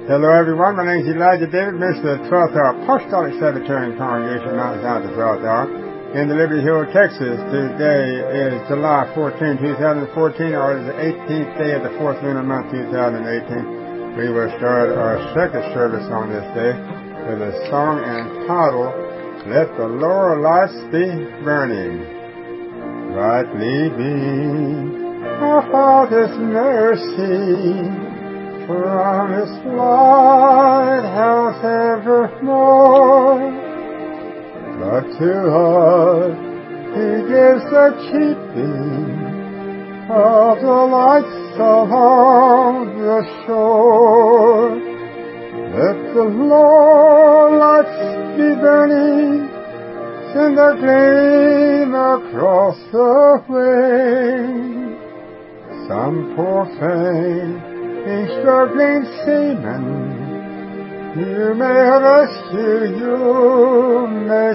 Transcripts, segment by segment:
Hello everyone, my name is Elijah David, minister of the 12th Hour Apostolic Sabbatarian Congregation, Mount Zion, the 12th Hour, in the Liberty Hill, Texas. Today is July 14, 2014, or the 18th day of the 4th lunar month, 2018. We will start our second service on this day with a song entitled, Let the Lower Lights Be Burning. Rightly be our Father's mercy, promised lighthouse evermore, but to us He gives the keeping of the lights along the shore. Let the lower lights be burning, send a gleam across the way. Some poor struggling seaman, you may rescue, you may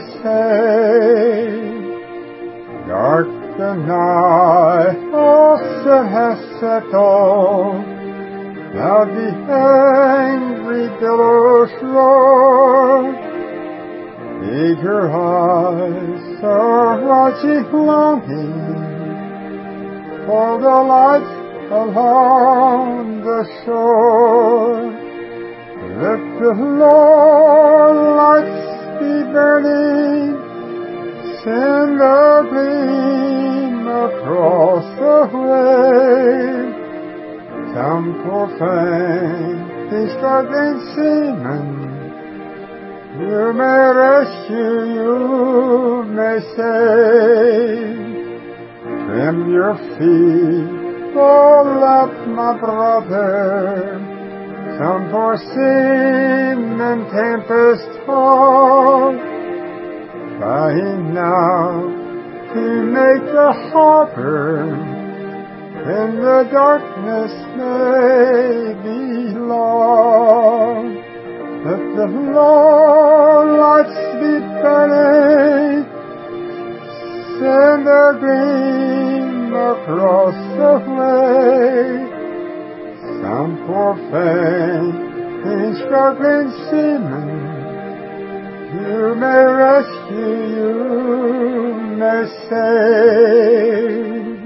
save. Dark the night also has settled, now the angry billows roar. Eager eyes are watching longing for the lights along the shore. Let the lower lights be burning, send a gleam across the way. Some poor faint, struggling seaman, you may rescue, you may save. Trim your feet, fall up, my brother, some poor seaman tempest tossed, trying now to make the harbor, in the darkness may be lost. Let the lower lights be burning, send a gleam across the way. Some poor faint, struggling seaman, you may rescue, you may save.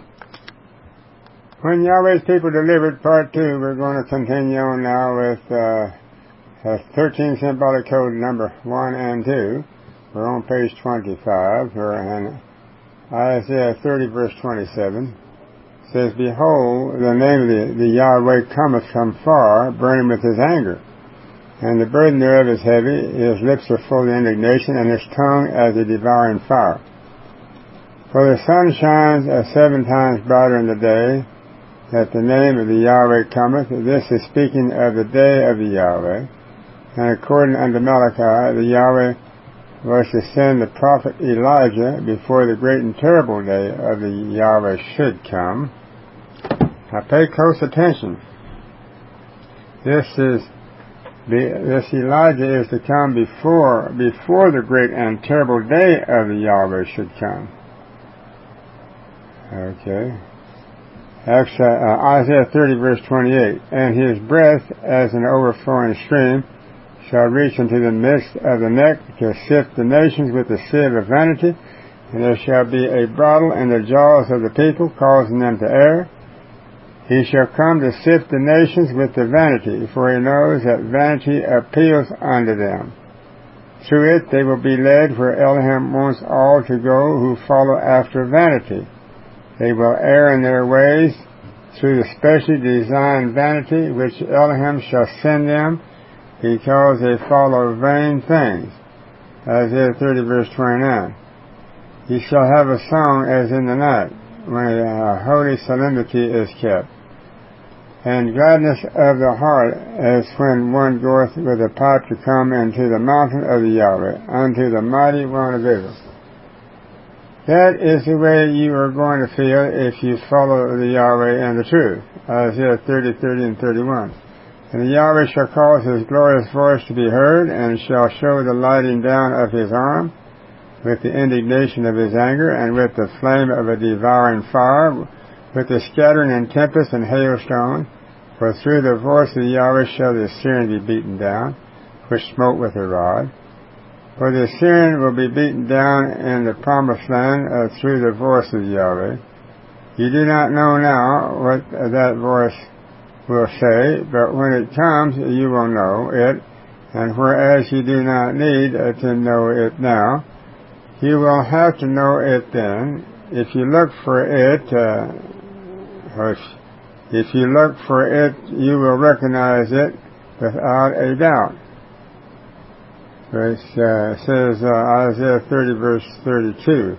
When Yahweh's People Delivered, Part 2, we're going to continue on now with 13 symbolic code number 1 and 2. We're on page 25, and Isaiah 30, verse 27 says, Behold, the name of the Yahweh cometh from far, burning with his anger, and the burden thereof is heavy, his lips are full of indignation, and his tongue as a devouring fire. For the sun shines 7 times brighter in the day, that the name of the Yahweh cometh. This is speaking of the day of the Yahweh. And according unto Malachi, the Yahweh was to send the prophet Elijah before the great and terrible day of the Yahweh should come. Now pay close attention. This Elijah is to come before the great and terrible day of the Yahweh should come. Okay. Isaiah 30 verse 28, And his breath as an overflowing stream shall reach into the midst of the neck to sift the nations with the sieve of vanity, and there shall be a bridle in the jaws of the people, causing them to err. He shall come to sift the nations with the vanity, for he knows that vanity appeals unto them. Through it they will be led where Elohim wants all to go who follow after vanity. They will err in their ways through the specially designed vanity which Elohim shall send them, because they follow vain things. Isaiah 30 verse 29. Ye shall have a song as in the night, when a holy solemnity is kept, and gladness of the heart as when one goeth with a pipe to come into the mountain of the Yahweh, unto the mighty one of Israel. That is the way you are going to feel if you follow the Yahweh and the truth. Isaiah 30, 30 and 31. And the Yahweh shall cause his glorious voice to be heard, and shall show the lighting down of his arm, with the indignation of his anger, and with the flame of a devouring fire, with the scattering and tempest and hailstone, For through the voice of Yahweh shall the Assyrian be beaten down, which smote with a rod. For the Assyrian will be beaten down in the promised land through the voice of Yahweh. You do not know now what that voice will say, but when it comes you will know it, and whereas you do not need to know it now, you will have to know it then. If you look for it, you will recognize it without a doubt. It says Isaiah 30 verse 32.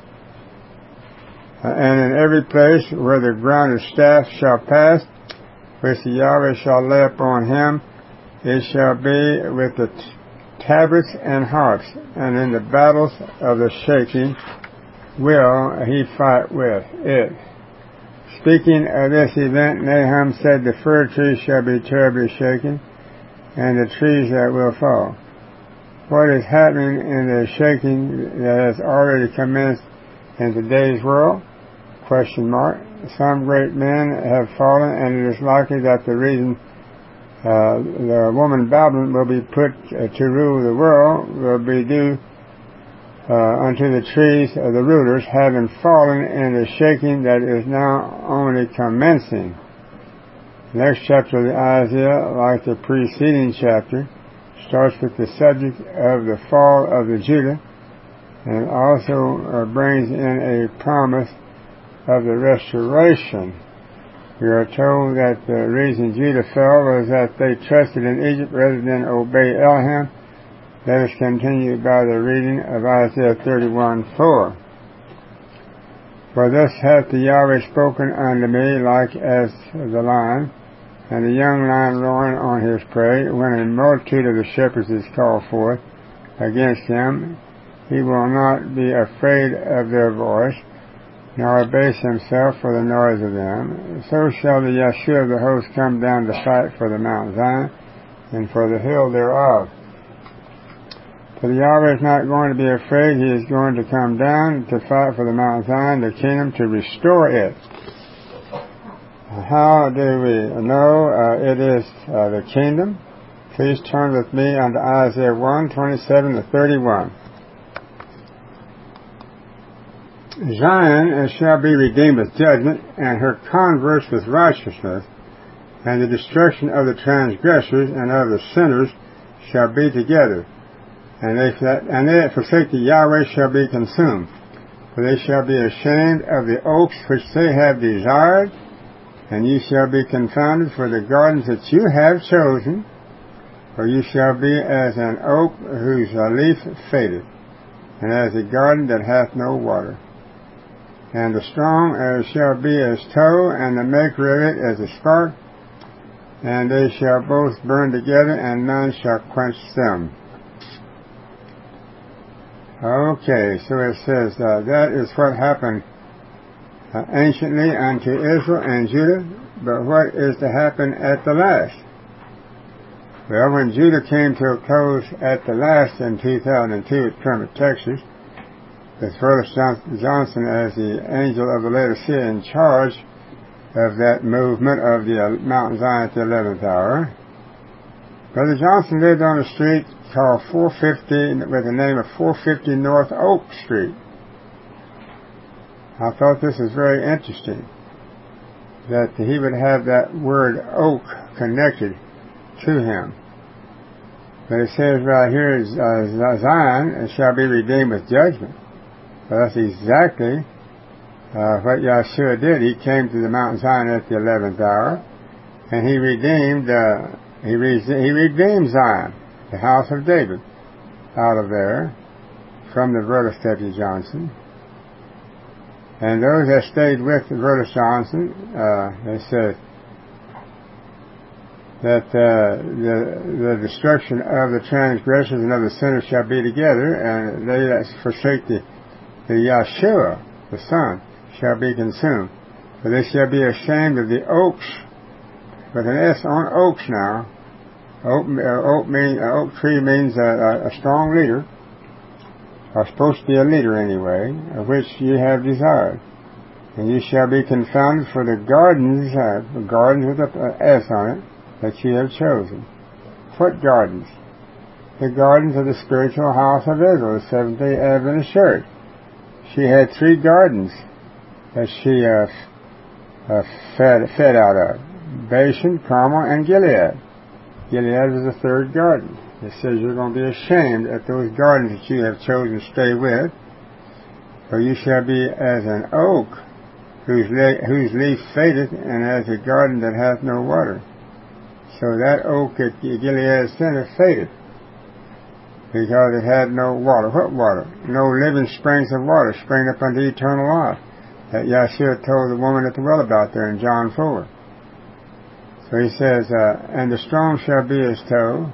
And in every place where the grounded staff shall pass, which the Yahweh shall lay upon him, it shall be with the tabrets and harps, and in the battles of the shaking will he fight with it. Speaking of this event, Nahum said the fir trees shall be terribly shaken, and the trees that will fall. What is happening in the shaking that has already commenced in today's world? Question mark. Some great men have fallen, and it is likely that the reason the woman Babylon will be put to rule the world will be due unto the trees of the rulers having fallen in the shaking that is now only commencing. The next chapter of Isaiah, like the preceding chapter, starts with the subject of the fall of the Judah, and it also brings in a promise of the restoration. We are told that the reason Judah fell was that they trusted in Egypt rather than obey Elohim. Let us continue by the reading of Isaiah 31:4. For thus hath the Yahweh spoken unto me, like as the lion, and the young lion roaring on his prey, when a multitude of the shepherds is called forth against him. He will not be afraid of their voice, nor abase himself for the noise of them. So shall the Yeshua of the host come down to fight for the Mount Zion, and for the hill thereof. For the Yahweh is not going to be afraid. He is going to come down to fight for the Mount Zion, the kingdom, to restore it. How do we know it is the kingdom? Please turn with me unto Isaiah 1:27-31. Zion shall be redeemed with judgment, and her converts with righteousness, and the destruction of the transgressors and of the sinners shall be together. And they that forsake the Yahweh shall be consumed. For they shall be ashamed of the oaks which they have desired, and ye shall be confounded for the gardens that you have chosen. For you shall be as an oak whose leaf fadeth, and as a garden that hath no water. And the strong shall be as tow, and the maker of it as a spark, and they shall both burn together, and none shall quench them. Okay, so it says that is what happened anciently unto Israel and Judah, but what is to happen at the last? Well, when Judah came to a close at the last in 2002 at Kermit, Texas, with Phyllis Johnson as the angel of the Laodicea in charge of that movement of the Mount Zion at the 11th hour, Brother Johnson lived on a street called 450, with the name of 450 North Oak Street. I thought this was very interesting, that he would have that word oak connected to him. But it says right here, Zion shall be redeemed with judgment. Well, that's exactly what Yeshua did. He came to the Mount Zion at the 11th hour, and he redeemed Zion, the house of David, out of there, from the Vertus W. Johnson. And those that stayed with the Vertus Johnson, they said that the destruction of the transgressors and of the sinners shall be together, and they that forsake the Yeshua, the Son, shall be consumed. For they shall be ashamed of the oaks, with an S on oaks now. Oak tree means a strong leader, or supposed to be a leader anyway, of which ye have desired. And you shall be confounded for the gardens with an S on it, that you have chosen. What gardens? The gardens of the spiritual house of Israel, the Seventh-day Adventist Church. She had 3 gardens that she fed out of: Bashan, Carmel, and Gilead. Gilead was the 3rd garden. It says you're going to be ashamed at those gardens that you have chosen to stay with, for you shall be as an oak whose leaf fadeth, and as a garden that hath no water. So that oak at Gilead center faded, because it had no water. What water? No living springs of water spring up unto eternal life, that Yeshua told the woman at the well about there in John 4. So he says, and the strong shall be his toe,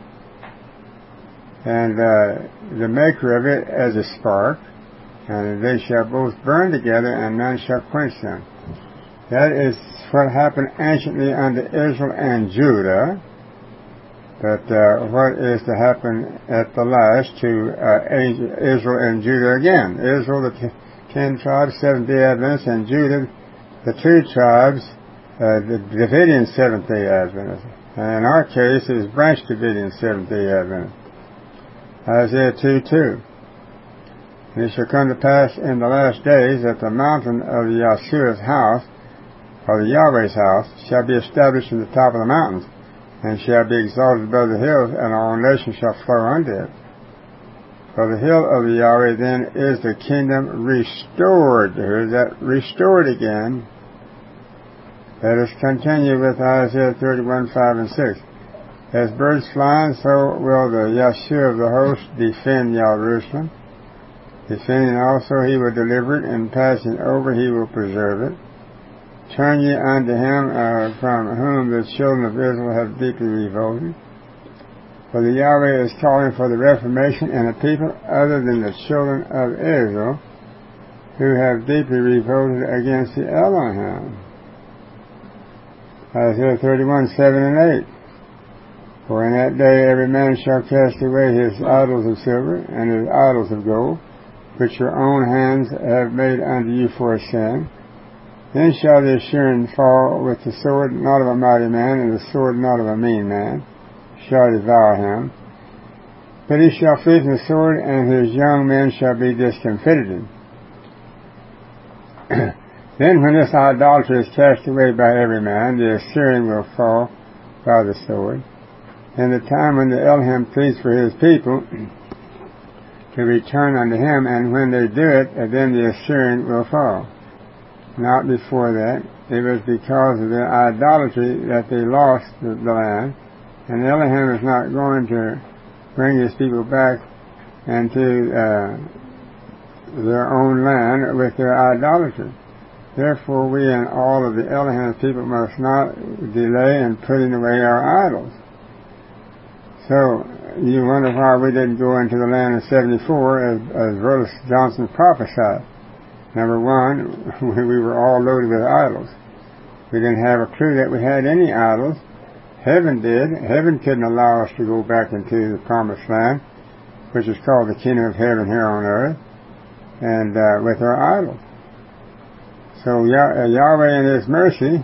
and the maker of it as a spark, and they shall both burn together, and none shall quench them. That is what happened anciently unto Israel and Judah, but what is to happen at the last to Israel and Judah again. Israel, the 10 tribes, Seventh-day Adventists, and Judah, the 2 tribes, the Davidian Seventh-day Adventists. And in our case, it is Branch Davidian Seventh-day Adventists. Isaiah 2:2. And it shall come to pass in the last days that the mountain of Yahshua's house, or the Yahweh's house, shall be established in the top of the mountains, and shall be exalted above the hills, and all nations shall flow unto it. For the hill of the Yahweh then is the kingdom restored. Here's that restored again. Let us continue with Isaiah 31:5 and 6. As birds flying, so will the Yahshua of the host defend Jerusalem. Defending also he will deliver it, and passing over he will preserve it. Turn ye unto him from whom the children of Israel have deeply revolted. For the Yahweh is calling for the reformation in a people other than the children of Israel, who have deeply revolted against the Elohim. Isaiah 31:7 and 8. For in that day every man shall cast away his idols of silver and his idols of gold, which your own hands have made unto you for a sin. Then shall the Assyrian fall with the sword not of a mighty man, and the sword not of a mean man, shall devour him. But he shall flee from the sword, and his young men shall be discomfited. Then when this idolatry is cast away by every man, the Assyrian will fall by the sword. In the time when the Elohim pleads for his people to return unto him, and when they do it, then the Assyrian will fall. Not before that. It was because of their idolatry that they lost the land, and Elohim is not going to bring his people back into their own land with their idolatry. Therefore, we and all of the Elohim people must not delay in putting away our idols. So, you wonder why we didn't go into the land in 74 as Rhodes Johnson prophesied. Number one, we were all loaded with idols. We didn't have a clue that we had any idols. Heaven did. Heaven couldn't allow us to go back into the promised land, which is called the kingdom of heaven here on earth, and with our idols. So Yahweh in his mercy,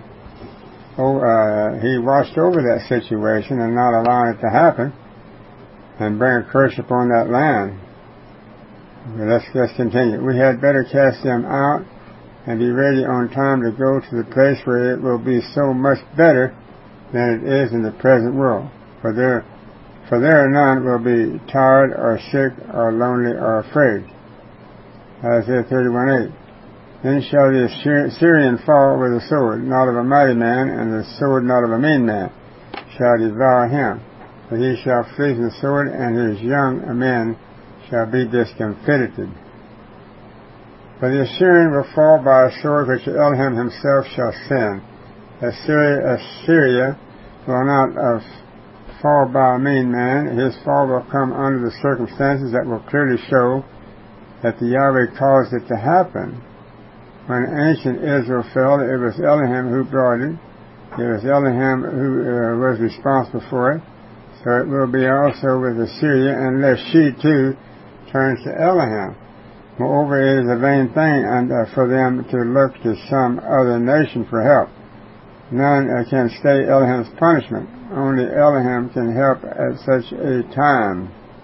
he watched over that situation and not allowing it to happen and bring a curse upon that land. Let's continue. We had better cast them out and be ready on time to go to the place where it will be so much better than it is in the present world. For there none will be tired or sick or lonely or afraid. Isaiah 31:8. Then shall the Assyrian fall with a sword, not of a mighty man, and the sword not of a mean man, shall devour him. For he shall flee from the sword, and his young men shall be discomfited. For the Assyrian will fall by a sword which Elohim himself shall send. Assyria will not fall by a mean man. His fall will come under the circumstances that will clearly show that the Yahweh caused it to happen. When ancient Israel fell, it was Elohim who brought it. It was Elohim who was responsible for it. So it will be also with Assyria, unless she too turns to Elohim. Moreover, it is a vain thing for them to look to some other nation for help. None can stay Elohim's punishment. Only Elohim can help at such a time.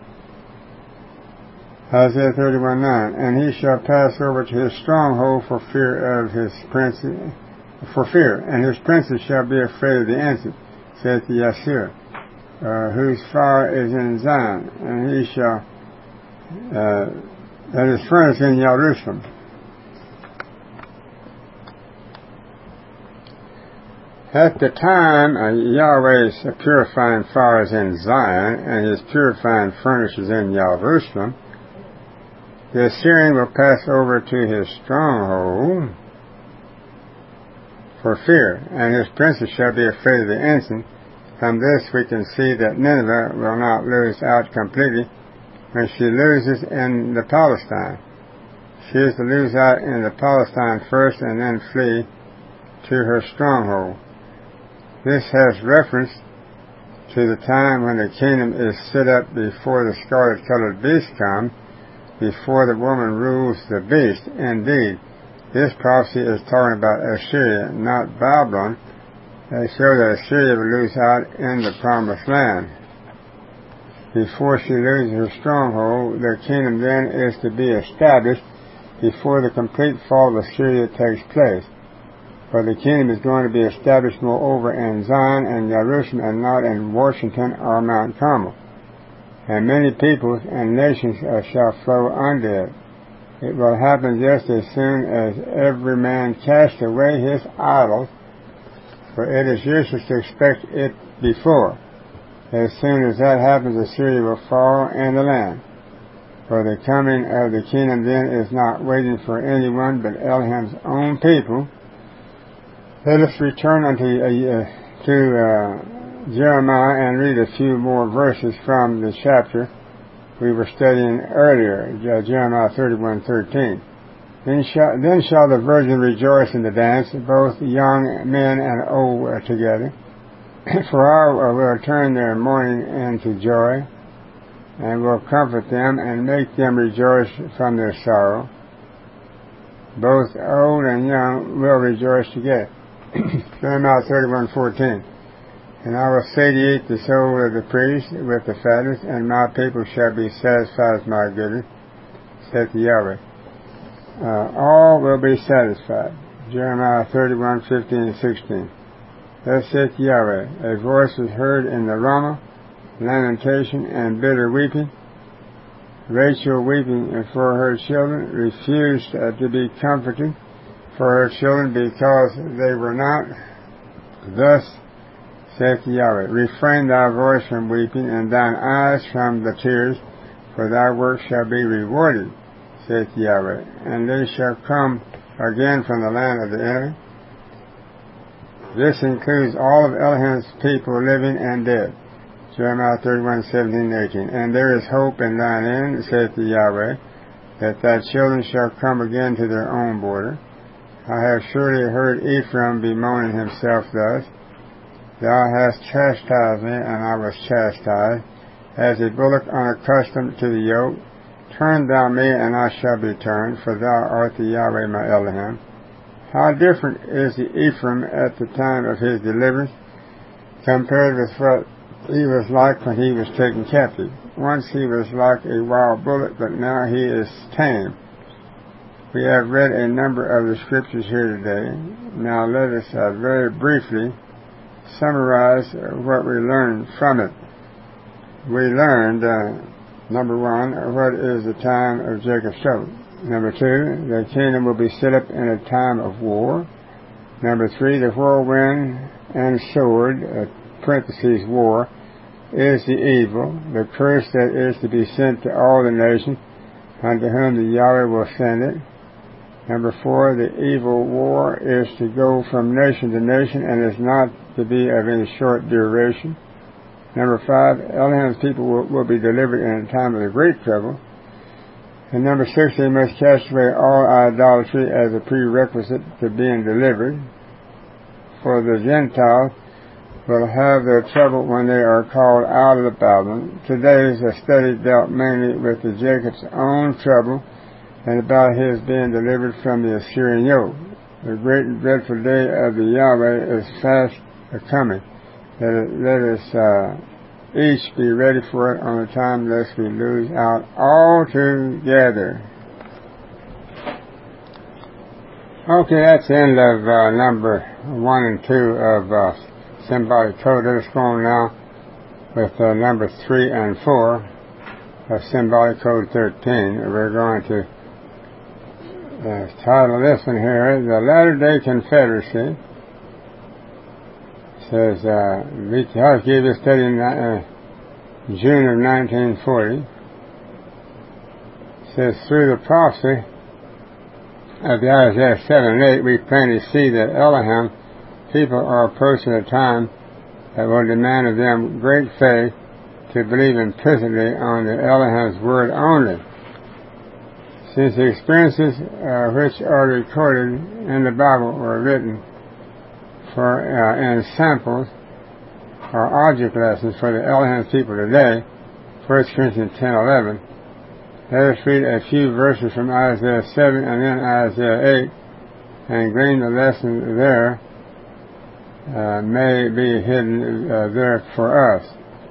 Isaiah 31:9. And he shall pass over to his stronghold for fear of his princes, and his princes shall be afraid of the ensign, saith the Yasir, whose fire is in Zion, and he shall, that is furnace in Jerusalem. At the time Yahweh's purifying fire is in Zion, and his purifying furnace is in Jerusalem, the Assyrian will pass over to his stronghold for fear, and his princes shall be afraid of the ensign. From this we can see that Nineveh will not lose out completely when she loses in the Palestine. She is to lose out in the Palestine first and then flee to her stronghold. This has reference to the time when the kingdom is set up before the scarlet-colored beast comes, before the woman rules the beast. Indeed, this prophecy is talking about Assyria, not Babylon. They show that Assyria will lose out in the promised land. Before she loses her stronghold, the kingdom then is to be established before the complete fall of Assyria takes place. For the kingdom is going to be established moreover in Zion and Jerusalem, and not in Washington or Mount Carmel. And many peoples and nations shall flow under it. It will happen just as soon as every man casts away his idols, for it is useless to expect it before. As soon as that happens, Assyria will fall in the land. For the coming of the kingdom then is not waiting for anyone but Elohim's own people. Let us return to Jeremiah and read a few more verses from the chapter we were studying earlier, Jeremiah 31:13. Then shall the virgin rejoice in the dance, both young men and old together. For I will turn their mourning into joy, and will comfort them, and make them rejoice from their sorrow. Both old and young will rejoice together. Jeremiah 31:14. And I will satiate the soul of the priest with the fatness, and my people shall be satisfied with my goodness, saith Yahweh. All will be satisfied. Jeremiah 31:15 and 16. Thus saith Yahweh, a voice was heard in the Ramah, lamentation and bitter weeping. Rachel weeping for her children, refused to be comforted for her children because they were not. Thus saith Yahweh, refrain thy voice from weeping, and thine eyes from the tears, for thy work shall be rewarded, saith Yahweh. And they shall come again from the land of the enemy. This includes all of Elohim's people, living and dead. Jeremiah 31:17 and 18. And there is hope in thine end, saith Yahweh, that thy children shall come again to their own border. I have surely heard Ephraim bemoaning himself thus, Thou hast chastised me, and I was chastised, as a bullock unaccustomed to the yoke. Turn thou me, and I shall be turned, for thou art the Yahweh my Elohim. How different is the Ephraim at the time of his deliverance, compared with what he was like when he was taken captive. Once he was like a wild bullock, but now he is tame. We have read a number of the scriptures here today. Now let us very briefly summarize what we learned from it. We learned, number one, what is the time of Jacob's trouble. Number two, the kingdom will be set up in a time of war. Number three, the whirlwind and sword, parentheses war, is the evil, the curse that is to be sent to all the nations, unto whom the Yahweh will send it. Number four, the evil war is to go from nation to nation and is not to be of any short duration. Number five, Elohim's people will be delivered in a time of the great trouble. And number six, they must cast away all idolatry as a prerequisite to being delivered. For the Gentiles will have their trouble when they are called out of Babylon. Today's study dealt mainly with the Jacob's own trouble and about his being delivered from the Assyrian yoke. The great and dreadful day of the Yahweh is fast coming. Let us each be ready for it on the time, lest we lose out altogether. Okay, that's the end of number 1 and 2 of Symbolic Code. Let us go on now with number 3 and 4 of Symbolic Code 13. We're going to title this one here, The Latter-day Confederacy. It says, Vitihas gave this study in June of 1940. It says, through the prophecy of the Isaiah 7 and 8, we plainly see that Elohim people are approaching a time that will demand of them great faith to believe implicitly on the Elohim's word only. Since the experiences which are recorded in the Bible were written for in samples or object lessons for the Elohim's people today, 1 Corinthians 10:11, let us read a few verses from Isaiah 7 and then Isaiah 8 and glean the lesson there may be hidden there for us.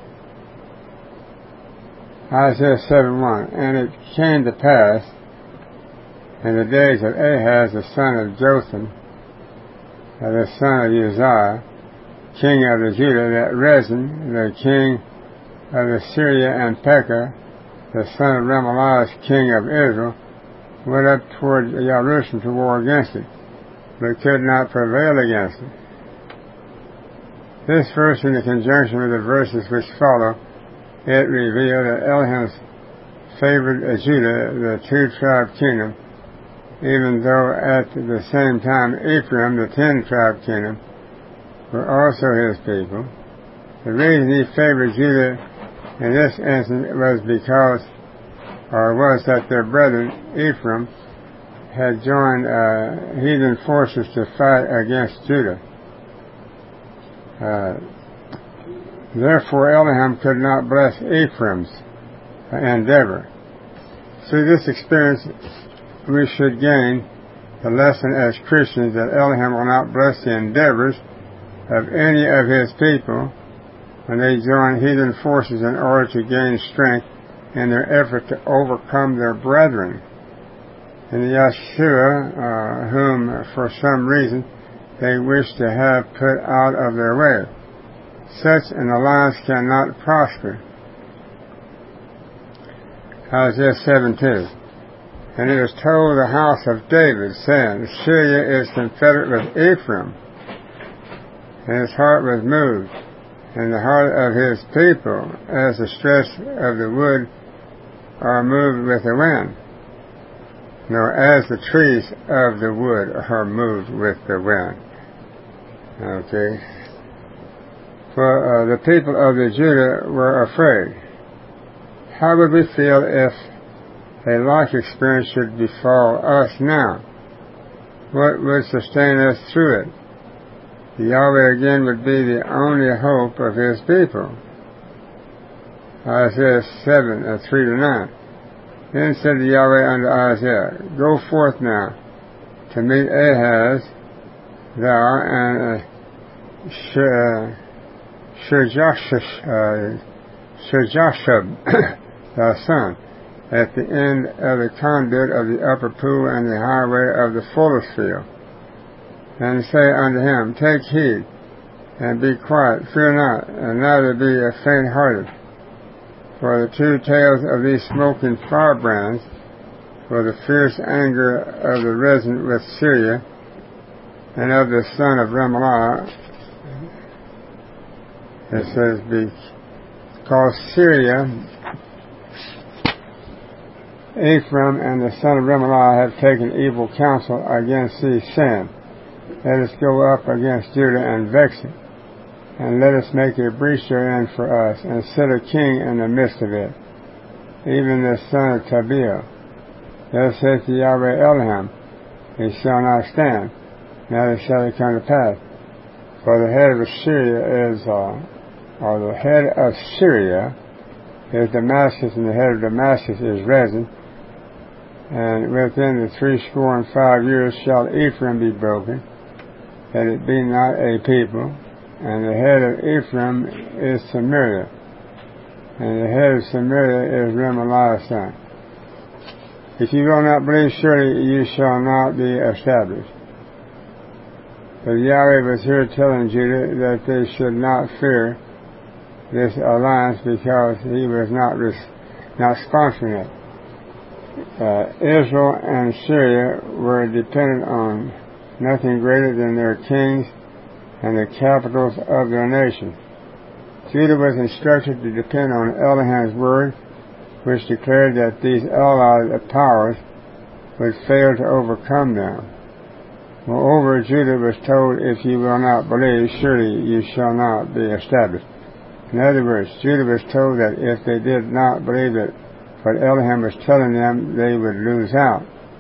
Isaiah 7:1, and it came to pass in the days of Ahaz the son of Jotham, the son of Uzziah, king of the Judah, that Rezin, the king of Assyria, and Pekah, the son of Remaliah, king of Israel, went up toward Jerusalem to war against it, but could not prevail against it. This verse, in conjunction with the verses which follow, it revealed that Elohim's favored Judah, the two-tribe kingdom, even though at the same time Ephraim, the 10-tribe kingdom, were also his people. The reason he favored Judah in this instance was that their brethren Ephraim had joined heathen forces to fight against Judah. Therefore Elohim could not bless Ephraim's endeavor. Through this experience we should gain the lesson as Christians that Elohim will not bless the endeavors of any of his people when they join heathen forces in order to gain strength in their effort to overcome their brethren. And Yeshua, whom for some reason they wish to have put out of their way. Such an alliance cannot prosper. Isaiah 7:2. And it is told the house of David, saying, Syria is confederate with Ephraim, and his heart was moved, and the heart of his people, as the stress of the wood are moved with the wind, nor as the trees of the wood are moved with the wind. Okay. For the people of the Judah were afraid. How would we feel if a like experience should befall us now? What would sustain us through it? Yahweh again would be the only hope of his people. Isaiah 7:3-9. Then said Yahweh unto Isaiah, Go forth now to meet Ahaz, thou and Shejashub, thy son, at the end of the conduit of the upper pool and the highway of the fullest field. And say unto him, Take heed, and be quiet, fear not, and neither be faint-hearted. For the two tails of these smoking firebrands, for the fierce anger of the Rezin with Syria, and of the son of Remaliah, it says, because Syria, Ephraim, and the son of Remaliah have taken evil counsel against thee, saying, Let us go up against Judah and vex it, and let us make a breach therein for us, and set a king in the midst of it, even the son of Tabiel. Thus saith the Yahweh Elohim, He shall not stand, neither shall it come to pass. For the head of Assyria is Damascus, and the head of Damascus is Rezin, And within the 65 years shall Ephraim be broken, that it be not a people. And the head of Ephraim is Samaria, and the head of Samaria is Remaliah's son. If you will not believe, surely you shall not be established. But Yahweh was here telling Judah that they should not fear this alliance because he was not sponsoring it. Israel and Syria were dependent on nothing greater than their kings and the capitals of their nation. Judah was instructed to depend on Elohim's word, which declared that these allied powers would fail to overcome them. Moreover, Judah was told, if you will not believe, surely you shall not be established. In other words, Judah was told that if they did not believe that what Elohim was telling them, they would lose out.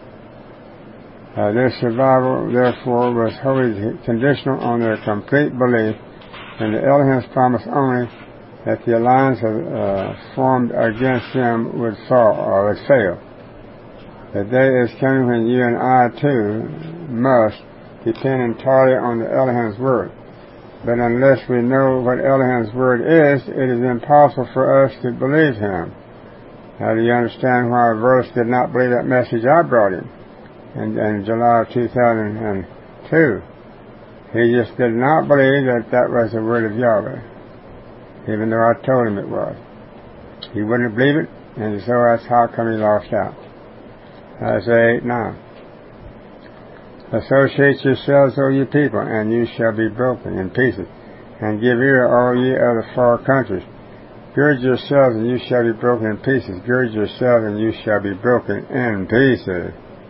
Their survival, therefore, was wholly conditional on their complete belief in the Elohim's promise only that the alliance formed against them would fall or would fail. The day is coming when you and I, too, must depend entirely on the Elohim's word. But unless we know what Elohim's word is, it is impossible for us to believe him. Now, do you understand why Verse did not believe that message I brought him in July of 2002? He just did not believe that that was the word of Yahweh, even though I told him it was. He wouldn't believe it, and so that's how come he lost out. Isaiah 8:9. Associate yourselves, O you people, and you shall be broken in pieces, and give ear, all ye of the far countries. Gird yourselves, and you shall be broken in pieces. Gird yourselves, and you shall be broken in pieces.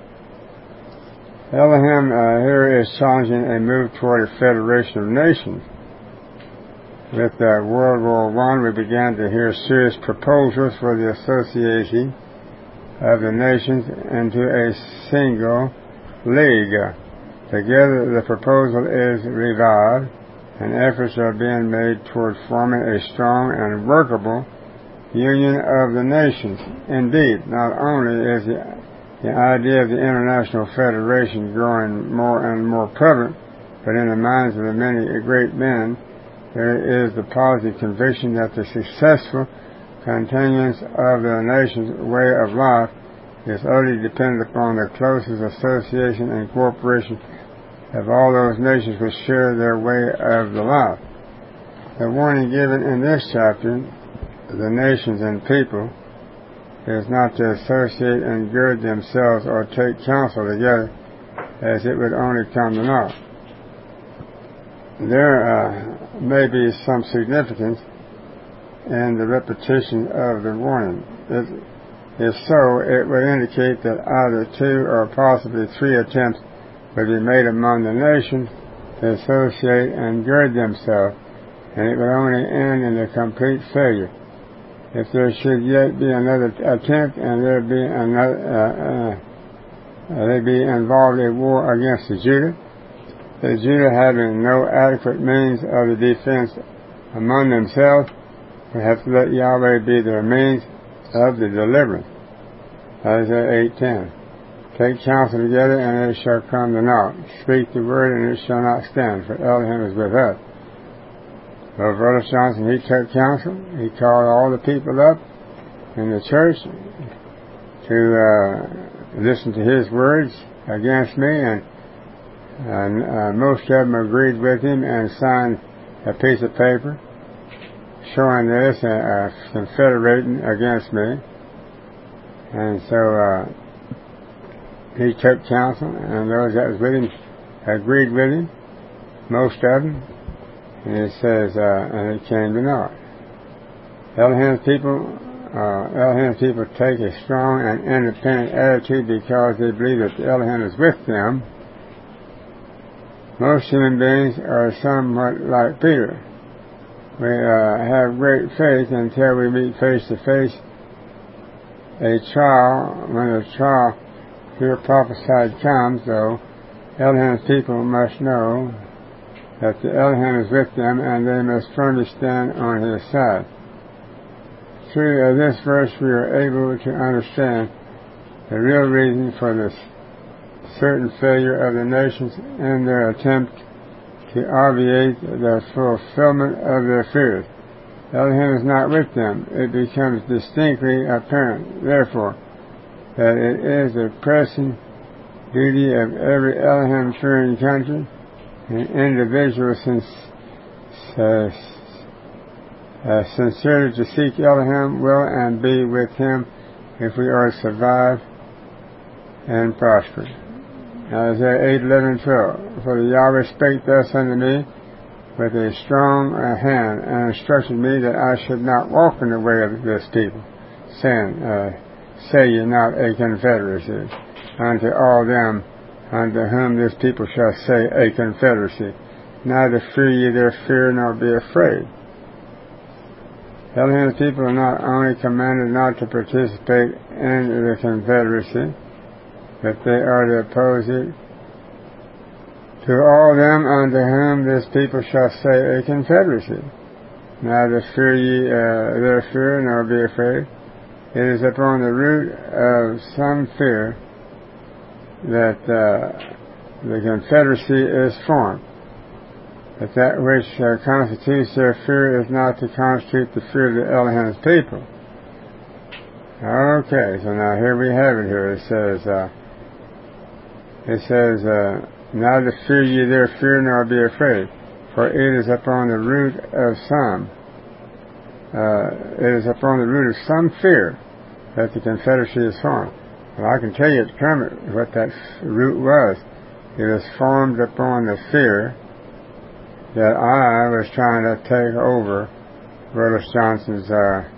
Elohim here is challenging a move toward a federation of nations. With World War I, we began to hear serious proposals for the association of the nations into a single league. Together, the proposal is revived, and efforts are being made toward forming a strong and workable union of the nations. Indeed, not only is the idea of the International Federation growing more and more prevalent, but in the minds of the many great men, there is the positive conviction that the successful continuance of the nation's way of life is utterly dependent upon the closest association and cooperation of all those nations which share their way of the life. The warning given in this chapter, the nations and people, is not to associate and gird themselves or take counsel together, as it would only come to naught. There may be some significance in the repetition of the warning. If so, it would indicate that either 2 or possibly 3 attempts would be made among the nations to associate and gird themselves, and it would only end in a complete failure. If there should yet be another attempt and there be they be involved in war against the Judah having no adequate means of the defense among themselves, would have to let Yahweh be their means of the deliverance. Isaiah 8:10. Take counsel together, and it shall come to naught. Speak the word, and it shall not stand, for Elohim is with us. Well, Brother Johnson, he took counsel. He called all the people up in the church to listen to his words against me, and most of them agreed with him and signed a piece of paper showing this, confederating against me. And so he took counsel, and those that was with him agreed with him, most of them. And it says, and it came to naught. Elohim's people take a strong and independent attitude because they believe that the Elohim is with them. Most human beings are somewhat like Peter. We have great faith until we meet face to face a trial. When the trial here prophesied comes, though, Elohim's people must know that the Elohim is with them, and they must firmly stand on his side. Through this verse we are able to understand the real reason for the certain failure of the nations in their attempt to obviate the fulfillment of their fears. Elohim is not with them. It becomes distinctly apparent, therefore, that it is the pressing duty of every Elohim-fearing country and individual sincerely to seek Elohim will and be with him if we are to survive and prosper. Isaiah 8:11-12. For the Yahweh spake thus unto me with a strong hand, and instructed me that I should not walk in the way of this people, saying, say ye not a confederacy unto all them unto whom this people shall say a confederacy, neither fear ye their fear, nor be afraid. Elohim's people are not only commanded not to participate in the confederacy, but they are to oppose it to all them unto whom this people shall say a confederacy. Neither fear ye their fear, nor be afraid. It is upon the root of some fear that the confederacy is formed. But that which constitutes their fear is not to constitute the fear of the Elohim's people. Okay, so now here we have it here. It says, neither fear ye their fear, nor be afraid, for it is upon the root of some. It is upon the root of some fear that the confederacy is formed. Well, I can tell you what that root was. It was formed upon the fear that I was trying to take over Willis Johnson's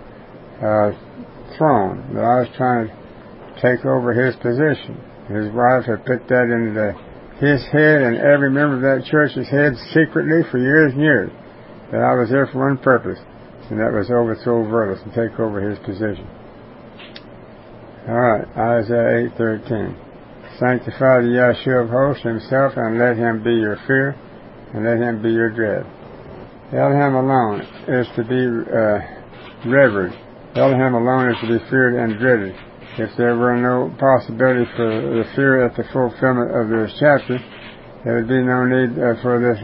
throne. That I was trying to take over his position. His wife had put that into his head and every member of that church's head secretly for years and years. That I was there for one purpose, and that was overthrow Willis and take over his position. Alright, Isaiah 8:13. Sanctify the Yahshua of hosts himself, and let him be your fear, and let him be your dread. Elohim alone is to be revered. Elohim alone is to be feared and dreaded. If there were no possibility for the fear at the fulfillment of this chapter, there would be no need for this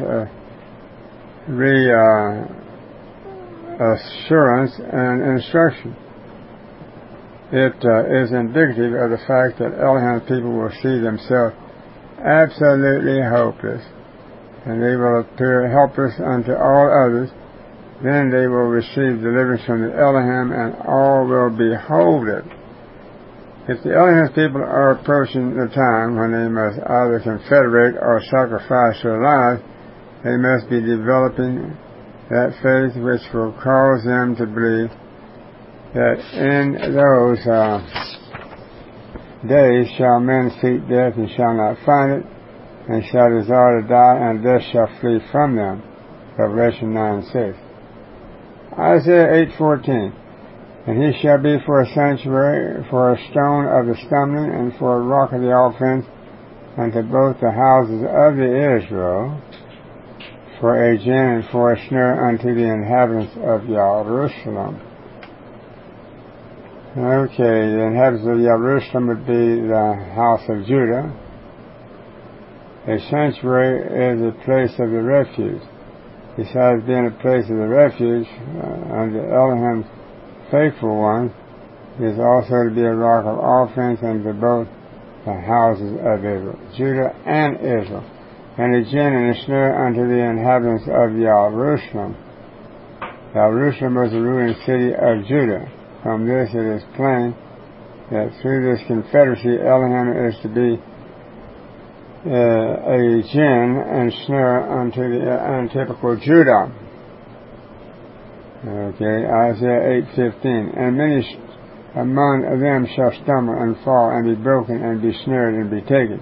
reassurance and instruction. It is indicative of the fact that Elohim's people will see themselves absolutely hopeless, and they will appear helpless unto all others. Then they will receive deliverance from the Elohim, and all will behold it. If the Elohim's people are approaching the time when they must either confederate or sacrifice their lives, they must be developing that faith which will cause them to believe that in those days shall men seek death and shall not find it, and shall desire to die, and death shall flee from them. Revelation 9:6. Isaiah 8:14. And he shall be for a sanctuary, for a stone of the stumbling, and for a rock of the offense unto both the houses of the Israel, for a gin and for a snare unto the inhabitants of Jerusalem. Okay, the inhabitants of Jerusalem would be the house of Judah. A sanctuary is a place of the refuge. Besides being a place of the refuge, under Elohim's faithful one, is also to be a rock of offense unto both the houses of Israel, Judah and Israel, and a gin and a snare unto the inhabitants of Jerusalem. Jerusalem was the ruling city of Judah. From this it is plain that through this confederacy Elohim is to be a gin and snare unto the untypical Judah. Okay, Isaiah 8:15. And many among them shall stumble and fall and be broken and be snared and be taken.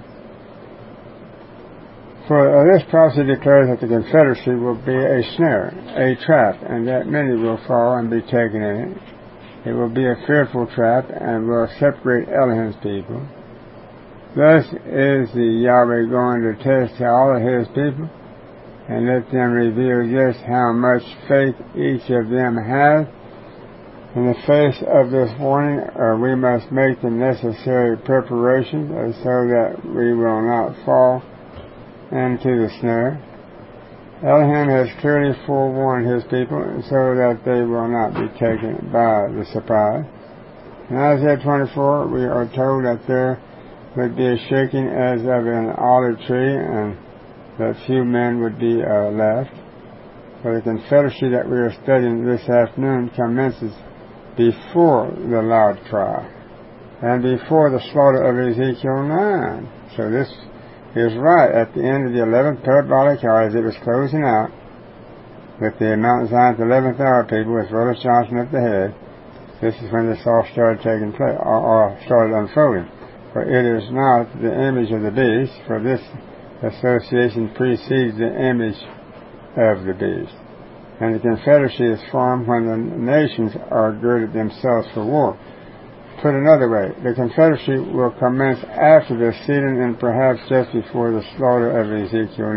For this prophecy declares that the confederacy will be a snare, a trap, and that many will fall and be taken in it. It will be a fearful trap and will separate Elohim's people. Thus is the Yahweh going to test all of his people and let them reveal just how much faith each of them has In the face of this warning, we must make the necessary preparations so that we will not fall into the snare. Elohim has clearly forewarned his people so that they will not be taken by the surprise. In Isaiah 24, we are told that there would be a shaking as of an olive tree and that few men would be left. For the confederacy that we are studying this afternoon commences before the loud cry and before the slaughter of Ezekiel 9. So this is right at the end of the 11th parabolic hour, as it was closing out with the Mount Zion's 11th hour people with Rhoda Johnson at the head. This is when this all started taking place, or started unfolding. For it is not the image of the beast, for this association precedes the image of the beast. And the confederacy is formed when the nations are girded themselves for war. Put another way, the confederacy will commence after the sealing and perhaps just before the slaughter of Ezekiel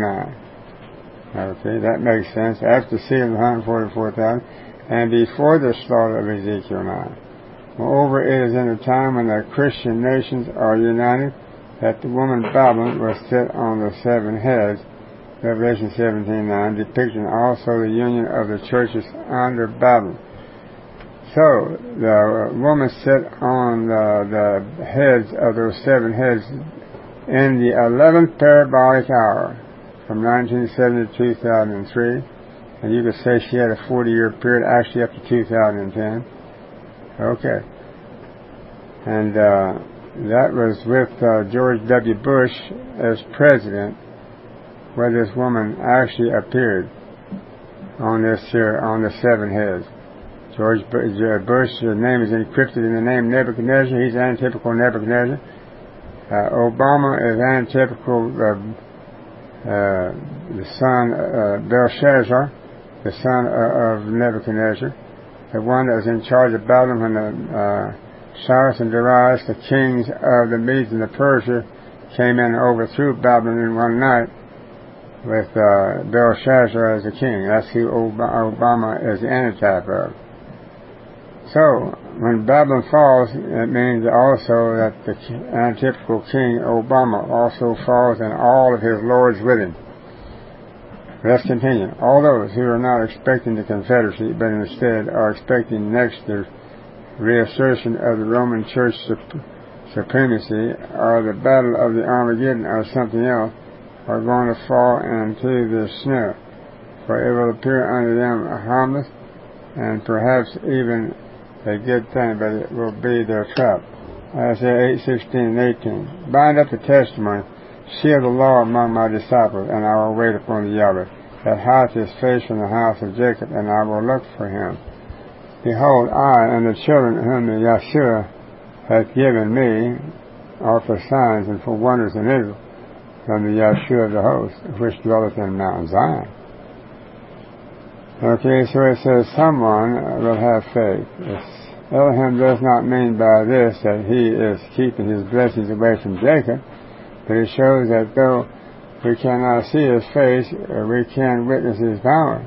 9. Okay, that makes sense. After the sealing of 144,000 and before the slaughter of Ezekiel 9. Moreover, it is in a time when the Christian nations are united that the woman Babylon will sit on the seven heads, Revelation 17:9, depicting also the union of the churches under Babylon. So, the woman sit on the heads of those seven heads in the 11th parabolic hour, from 1970 to 2003, and you could say she had a 40-year period, actually up to 2010. Okay. And that was with George W. Bush as president, where this woman actually appeared on the seven heads. George Bush's name is encrypted in the name Nebuchadnezzar. He's antitypical Nebuchadnezzar. Obama is antitypical the son Belshazzar, the son of Nebuchadnezzar, the one that was in charge of Babylon when Cyrus and Darius, the kings of the Medes and the Persia, came in and overthrew Babylon in one night, with Belshazzar as the king. That's who Obama is the antitype of. So, when Babylon falls, it means also that the antitypical king Obama also falls and all of his lords with him. Let's continue. All those who are not expecting the confederacy, but instead are expecting next the reassertion of the Roman Church supremacy, or the battle of the Armageddon, or something else, are going to fall into the snare, for it will appear unto them harmless, and perhaps even a good thing, but it will be their trap. Isaiah 8:16 and 18. Bind up the testimony, seal the law among my disciples, and I will wait upon the Yahweh, that hideth his face from the house of Jacob, and I will look for him. Behold, I and the children whom the Yahshua hath given me are for signs and for wonders in Israel, from the Yahshua of the host, which dwelleth in Mount Zion. Okay, so it says someone will have faith. Elohim does not mean by this that he is keeping his blessings away from Jacob, but it shows that though we cannot see his face, we can witness his power.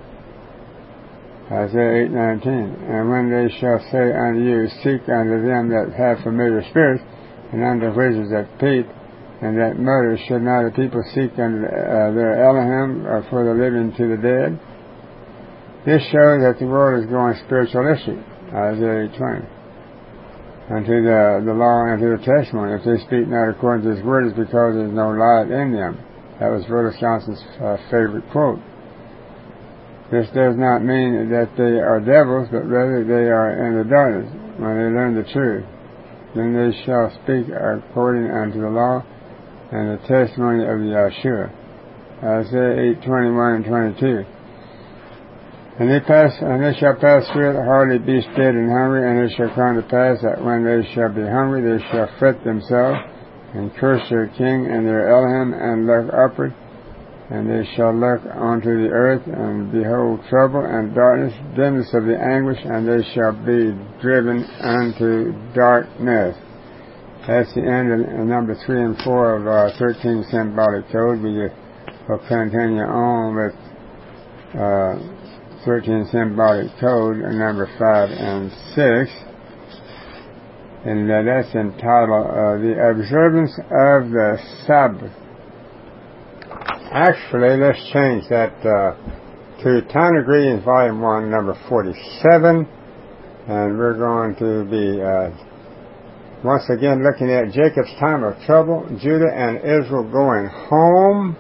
Isaiah 8:19. And when they shall say unto you, seek unto them that have familiar spirits, and unto wizards that peep, and that mutter, should not the people seek unto their Elohim for the living to the dead? This shows that the world is going spiritualistic. Isaiah 8:20. Unto the law and to the testimony. If they speak not according to his word, it's because there's no light in them. That was Rhoda Johnson's favorite quote. This does not mean that they are devils, but rather they are in the darkness when they learn the truth. Then they shall speak according unto the law and the testimony of the Yahshua. Isaiah 8:21 and 22. And they shall pass through it, hardly be stead and hungry, and it shall come to pass that when they shall be hungry, they shall fret themselves, and curse their king and their Elohim, and look upward, and they shall look unto the earth, and behold trouble and darkness, dimness of the anguish, and they shall be driven unto darkness. That's the end of number 3 and 4 of our 13 symbolic code. We will continue on with 13 symbolic code, number 5 and 6. And that's entitled The Observance of the Sabbath. Actually, let's change that to Time of Greetings, Volume 1, number 47. And we're going to be once again looking at Jacob's time of trouble, Judah and Israel going home.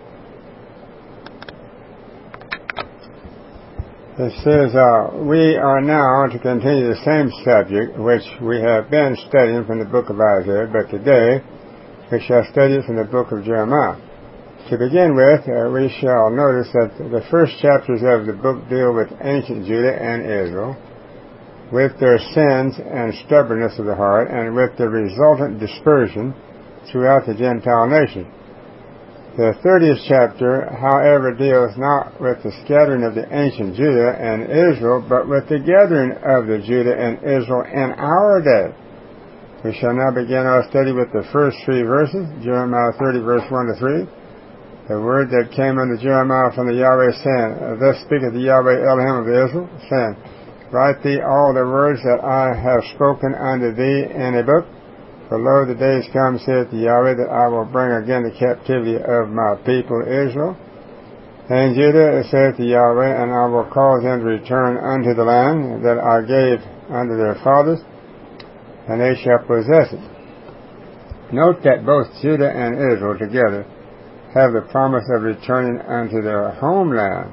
It says, we are now to continue the same subject which we have been studying from the book of Isaiah, but today we shall study it from the book of Jeremiah. To begin with, we shall notice that the first chapters of the book deal with ancient Judah and Israel, with their sins and stubbornness of the heart, and with the resultant dispersion throughout the Gentile nations. The 30th chapter, however, deals not with the scattering of the ancient Judah and Israel, but with the gathering of the Judah and Israel in our day. We shall now begin our study with the first 3 verses, Jeremiah 30, verse 1 to 3. The word that came unto Jeremiah from the Yahweh, saying, Thus speaketh the Yahweh Elohim of Israel, saying, Write thee all the words that I have spoken unto thee in a book. For lo, the days come, saith the Yahweh, that I will bring again the captivity of my people Israel and Judah, saith the Yahweh, and I will cause them to return unto the land that I gave unto their fathers, and they shall possess it. Note that both Judah and Israel together have the promise of returning unto their homeland.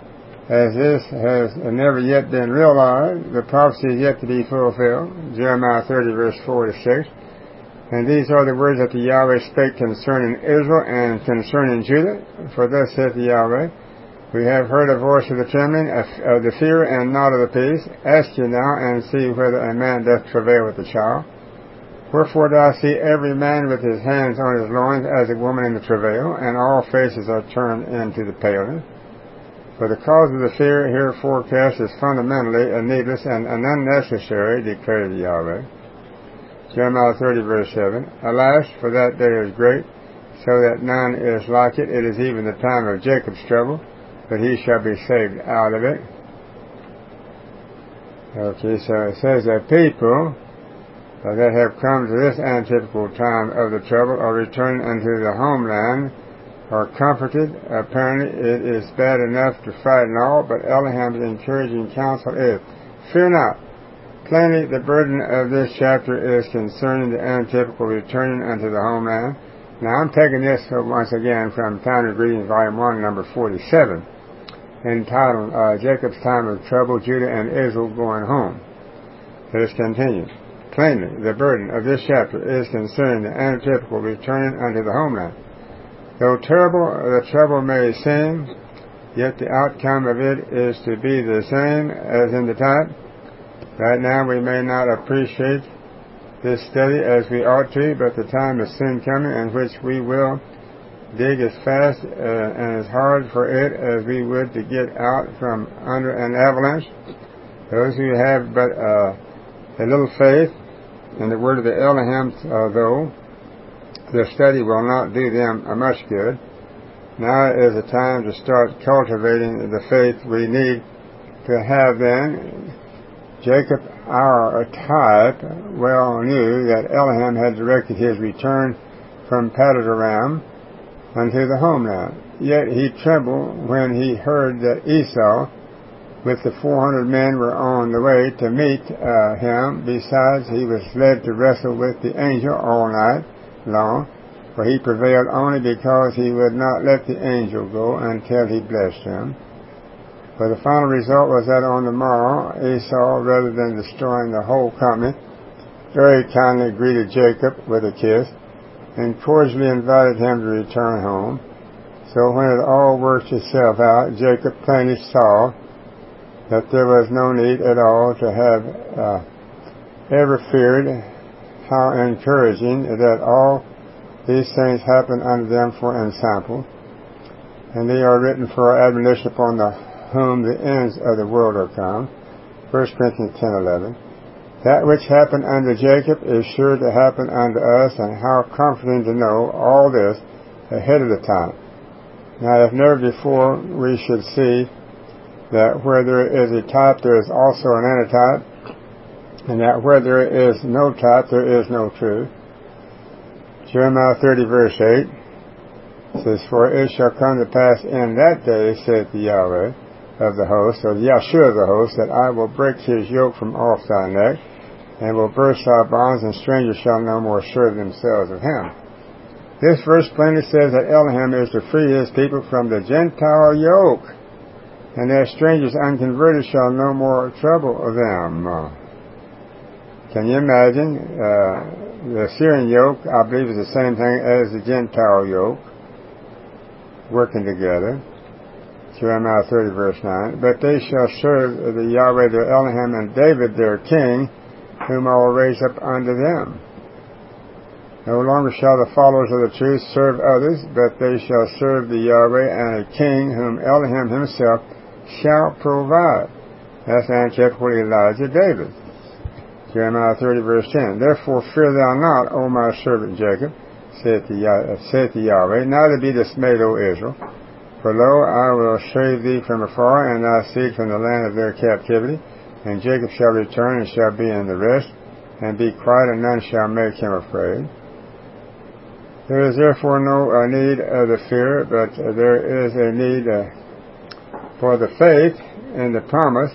As this has never yet been realized, the prophecy is yet to be fulfilled. Jeremiah 30, verse 4 to 6. And these are the words that the Yahweh spake concerning Israel and concerning Judah. For thus saith the Yahweh, We have heard a voice of the trembling, of the fear, and not of the peace. Ask ye now, and see whether a man doth travail with a child. Wherefore do I see every man with his hands on his loins as a woman in the travail, and all faces are turned into the paleness. For the cause of the fear here forecast is fundamentally needless and unnecessary, declares the Yahweh. Jeremiah 30, verse 7. Alas, for that day is great, so that none is like it. It is even the time of Jacob's trouble, but he shall be saved out of it. Okay, so it says that people that have come to this antithetical time of the trouble are returning unto the homeland, are comforted. Apparently it is bad enough to fight and all, but Elohim's encouraging counsel is, Fear not. Plainly, the burden of this chapter is concerning the antithetical returning unto the homeland. Now, I'm taking this once again from Time of Greetings, Volume 1, number 47, entitled Jacob's Time of Trouble, Judah and Israel Going Home. Let us continue. Plainly, the burden of this chapter is concerning the antithetical returning unto the homeland. Though terrible the trouble may seem, yet the outcome of it is to be the same as in the time. Right now we may not appreciate this study as we ought to, but the time is soon coming in which we will dig as fast and as hard for it as we would to get out from under an avalanche. Those who have but a little faith in the word of the Elohim, though, the study will not do them much good. Now is the time to start cultivating the faith we need to have then. Jacob, our type, well knew that Elohim had directed his return from Paddan-aram unto the homeland. Yet he trembled when he heard that Esau, with the 400 men, were on the way to meet him. Besides, he was led to wrestle with the angel all night long, for he prevailed only because he would not let the angel go until he blessed him. For the final result was that on the morrow, Esau, rather than destroying the whole company, very kindly greeted Jacob with a kiss and cordially invited him to return home. So when it all worked itself out, Jacob plainly saw that there was no need at all to have ever feared. How encouraging that all these things happen unto them for ensample, and they are written for our admonition upon whom the ends of the world are come. 1 Corinthians 10:11. That which happened unto Jacob is sure to happen unto us, and how comforting to know all this ahead of the time. Now, if never before we should see that where there is a type there is also an antitype, and that where there is no type there is no truth. Jeremiah 30 verse 8 says, "For it shall come to pass in that day, saith the Yahweh of the host," or the Yahshua of the host, "that I will break his yoke from off thy neck, and will burst thy bonds, and strangers shall no more serve themselves of him." This verse plainly says that Elohim is to free his people from the Gentile yoke, and that strangers unconverted shall no more trouble them. Can you imagine? The Syrian yoke, I believe, is the same thing as the Gentile yoke, working together. Jeremiah 30 verse 9. "But they shall serve the Yahweh their Elohim, and David their king, whom I will raise up unto them. No longer shall the followers of the truth serve others, but they shall serve the Yahweh and a king whom Elohim himself shall provide." That's antithetical Elijah David. Jeremiah 30 verse 10. "Therefore fear thou not, O my servant Jacob, saith the Yahweh, neither be dismayed, O Israel. For lo, I will save thee from afar, and thy seed from the land of their captivity. And Jacob shall return, and shall be in the rest, and be quiet, and none shall make him afraid." There is therefore no need of the fear, but there is a need for the faith in the promise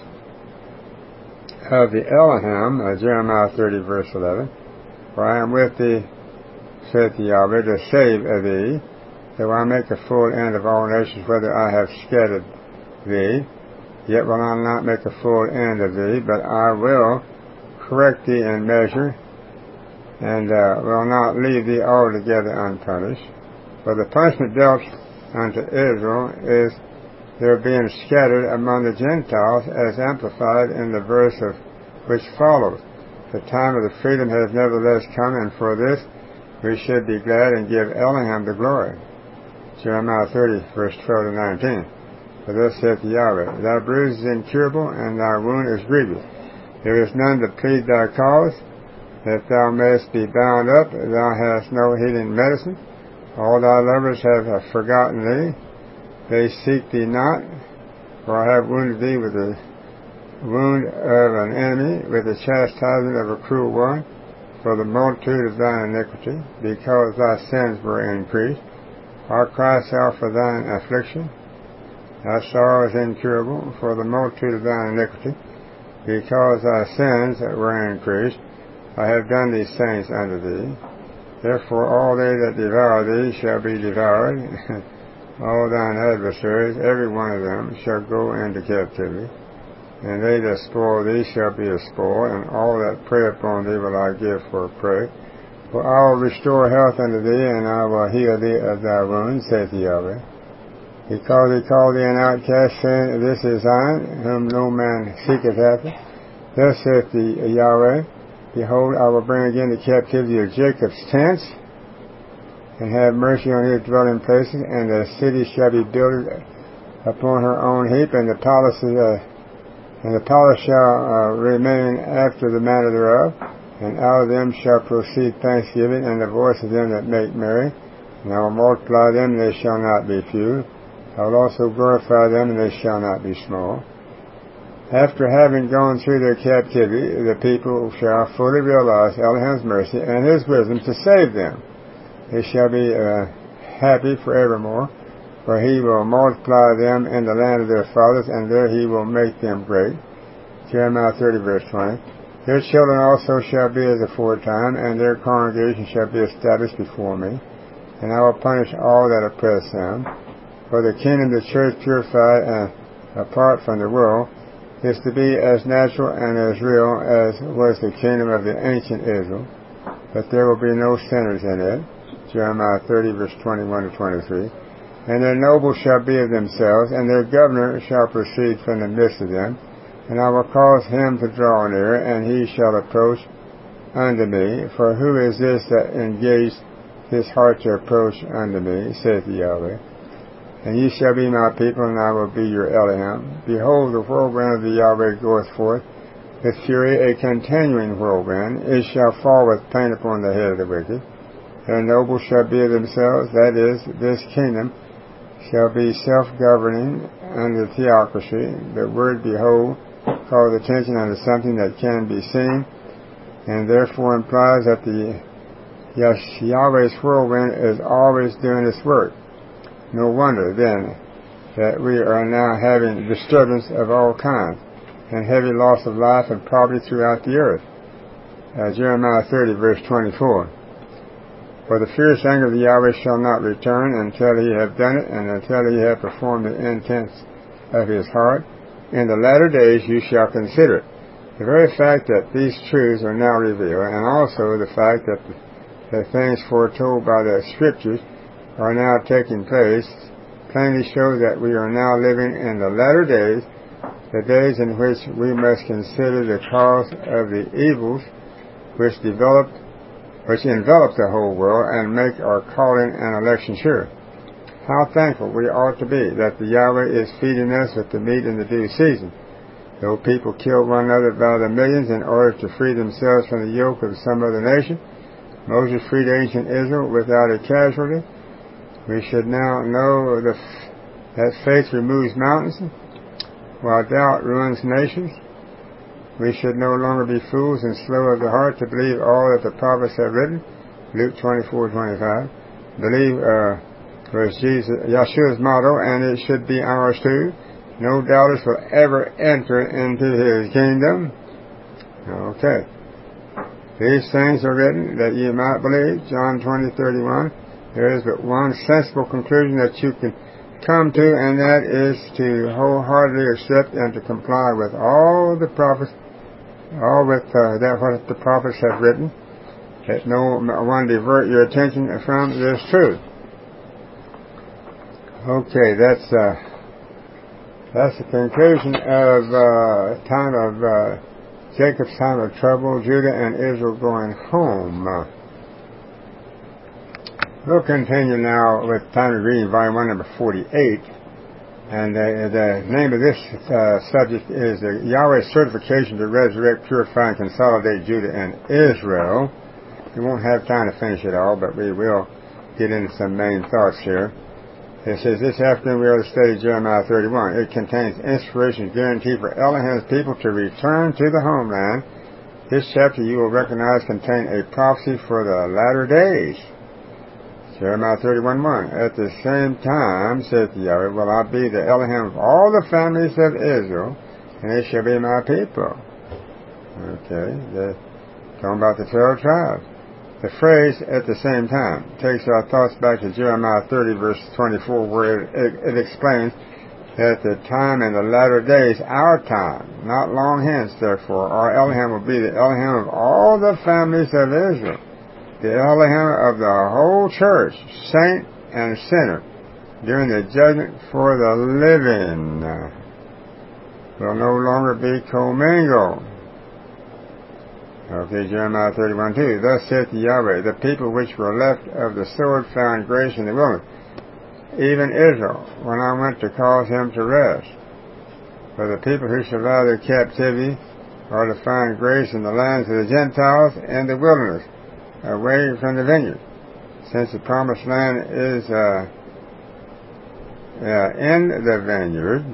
of the Elohim, Jeremiah 30 verse 11. "For I am with thee, saith the Yahweh, to save thee, though I make a full end of all nations, whether I have scattered thee. Yet will I not make a full end of thee, but I will correct thee in measure, and will not leave thee altogether unpunished. For the punishment dealt unto Israel is their being scattered among the Gentiles, as amplified in the verse of which follows. The time of the freedom has nevertheless come, and for this we should be glad and give Elohim the glory." Jeremiah 30, verse 12 to 19. "For thus saith Yahweh, Thy bruise is incurable, and thy wound is grievous. There is none to plead thy cause, that thou mayest be bound up. Thou hast no healing medicine. All thy lovers have forgotten thee. They seek thee not, for I have wounded thee with the wound of an enemy, with the chastisement of a cruel one, for the multitude of thine iniquity, because thy sins were increased. Why criest thou for thine affliction? Thy sorrow is incurable, for the multitude of thine iniquity, because thy sins were increased. I have done these things unto thee. Therefore all they that devour thee shall be devoured. All thine adversaries, every one of them, shall go into captivity. And they that spoil thee shall be a spoil, and all that prey upon thee will I give for a prey. For I will restore health unto thee, and I will heal thee of thy wounds, saith Yahweh. Because he called thee an outcast, saying, This is thine, whom no man seeketh after. Thus saith the Yahweh, Behold, I will bring again the captivity of Jacob's tents, and have mercy on his dwelling places, and the city shall be built upon her own heap, and the palace shall remain after the manner thereof, and out of them shall proceed thanksgiving, and the voice of them that make merry. And I will multiply them, and they shall not be few. I will also glorify them, and they shall not be small. After having gone through their captivity, the people shall fully realize Elohim's mercy and his wisdom to save them. They shall be happy forevermore, for he will multiply them in the land of their fathers, and there he will make them great. Jeremiah 30, verse 20. Their children also shall be as aforetime, and their congregation shall be established before me, and I will punish all that oppress them. For the kingdom of the church purified and apart from the world is to be as natural and as real as was the kingdom of the ancient Israel, but there will be no sinners in it. Jeremiah 30, verse 21 to 23. And their nobles shall be of themselves, and their governor shall proceed from the midst of them. And I will cause him to draw near, and he shall approach unto me. For who is this that engaged his heart to approach unto me, saith Yahweh? And ye shall be my people, and I will be your Elohim. Behold, the whirlwind of the Yahweh goeth forth with fury, a continuing whirlwind. It shall fall with pain upon the head of the wicked. Their nobles shall be of themselves, that is, this kingdom shall be self-governing under theocracy. The word behold calls attention unto something that can be seen, and therefore implies that the Yahweh's whirlwind is always doing its work. No wonder, then, that we are now having disturbance of all kinds, and heavy loss of life and property throughout the earth. Jeremiah 30, verse 24. For the fierce anger of the Yahweh shall not return until he have done it, and until he have performed the intents of his heart. In the latter days you shall consider it. The very fact that these truths are now revealed, and also the fact that the things foretold by the Scriptures are now taking place, plainly shows that we are now living in the latter days, the days in which we must consider the cause of the evils which envelop the whole world, and make our calling and election sure. How thankful we ought to be that the Yahweh is feeding us with the meat in the due season. Though people kill one another by the millions in order to free themselves from the yoke of some other nation, Moses freed ancient Israel without a casualty. We should now know that faith removes mountains, while doubt ruins nations. We should no longer be fools and slow of the heart to believe all that the prophets have written. Luke 24:25. Believe was Yeshua's motto, and it should be ours too. No doubters will ever enter into his kingdom. Okay. These things are written that ye might believe. John 20:31. There is but one sensible conclusion that you can come to, and that is to wholeheartedly accept and to comply with all the prophets, what the prophets have written. Let no one divert your attention from this truth. Okay, that's the conclusion of Jacob's time of trouble, Judah and Israel going home. We'll continue now with time of reading volume 1, number 48. And the name of this subject is Yahweh's certification to resurrect, purify, and consolidate Judah and Israel. We won't have time to finish it all, but we will get into some main thoughts here. It says, this afternoon we are to study Jeremiah 31. It contains inspiration guaranteed for Elohim's people to return to the homeland. This chapter you will recognize contains a prophecy for the latter days. Jeremiah 31:1. At the same time, saith Yahweh, will I be the Elohim of all the families of Israel, and they shall be my people. Okay, talking about the 12 tribes. The phrase, at the same time, takes our thoughts back to Jeremiah 30, verse 24, where it explains that the time in the latter days, our time, not long hence, therefore, our Elohim will be the Elohim of all the families of Israel, the Elohim of the whole church, saint and sinner, during the judgment for the living, will no longer be commingled. Okay, Jeremiah 31:2. Thus saith Yahweh, the people which were left of the sword found grace in the wilderness, even Israel, when I went to cause him to rest. For the people who survive their captivity are to find grace in the lands of the Gentiles and the wilderness, away from the vineyard. Since the promised land is in the vineyard,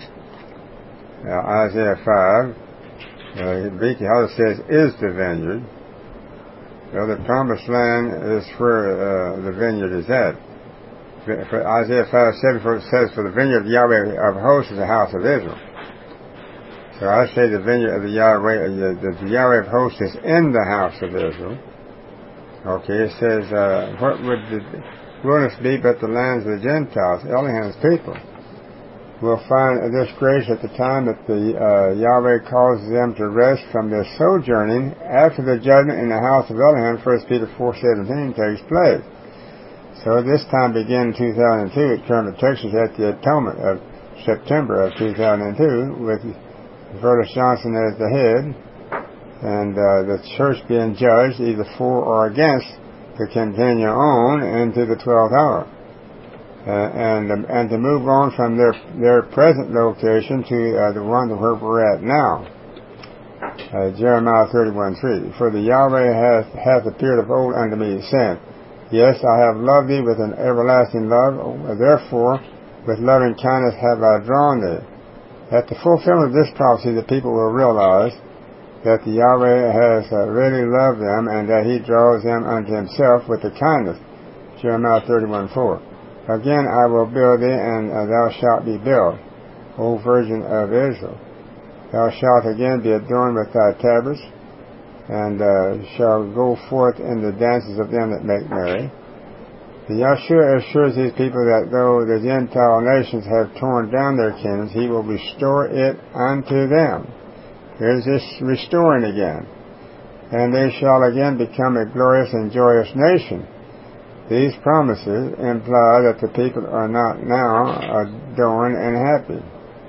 Isaiah 5, Ezekiel says is the vineyard. Well, the promised land is where the vineyard is at. For Isaiah 5:7 says, for the vineyard of Yahweh of hosts is the house of Israel. So I say the vineyard of the Yahweh of hosts is in the house of Israel. Okay, it says, what would the wilderness be but the lands of the Gentiles, Elohim's people? We'll find this grace at the time that the Yahweh causes them to rest from their sojourning after the judgment in the house of Elohim, 1 Peter 4:17, takes place. So this time began in 2002 at Kermit, Texas, at the Atonement of September of 2002, with Vertus Johnson as the head, and the church being judged either for or against to continue on into the 12th hour. And to move on from their present location to the one where we're at now. Jeremiah 31:3. For the Yahweh hath appeared of old unto me, saying, yes, I have loved thee with an everlasting love. Therefore with loving kindness have I drawn thee. At the fulfillment of this prophecy, the people will realize that the Yahweh has really loved them and that he draws them unto himself with the kindness. Jeremiah 31:4. Again I will build thee, and thou shalt be built, O Virgin of Israel. Thou shalt again be adorned with thy tabrets, and shalt go forth in the dances of them that make merry. The Yahshua assures these people that though the Gentile nations have torn down their kingdoms, he will restore it unto them. Here's this restoring again. And they shall again become a glorious and joyous nation. These promises imply that the people are not now adorned and happy.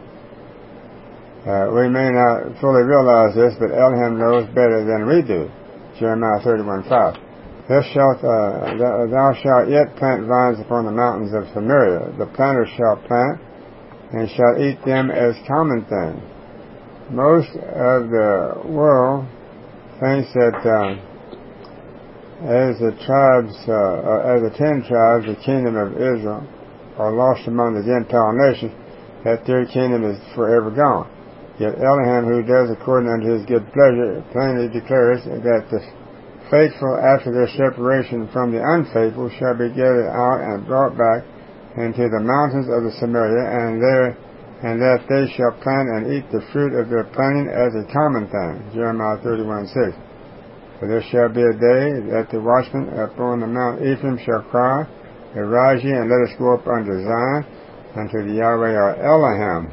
We may not fully realize this, but Elohim knows better than we do. Jeremiah 31:5. Thou shalt yet plant vines upon the mountains of Samaria. The planter shall plant, and shall eat them as common things. Most of the world thinks that as the 10 tribes, the kingdom of Israel, are lost among the Gentile nations, that their kingdom is forever gone. Yet Elohim, who does according unto his good pleasure, plainly declares that the faithful after their separation from the unfaithful shall be gathered out and brought back into the mountains of the Samaria, and that they shall plant and eat the fruit of their planting as a common thing. Jeremiah 31:6. For there shall be a day that the watchmen upon the Mount Ephraim shall cry, Arise ye, and let us go up unto Zion, unto the Yahweh our Elohim.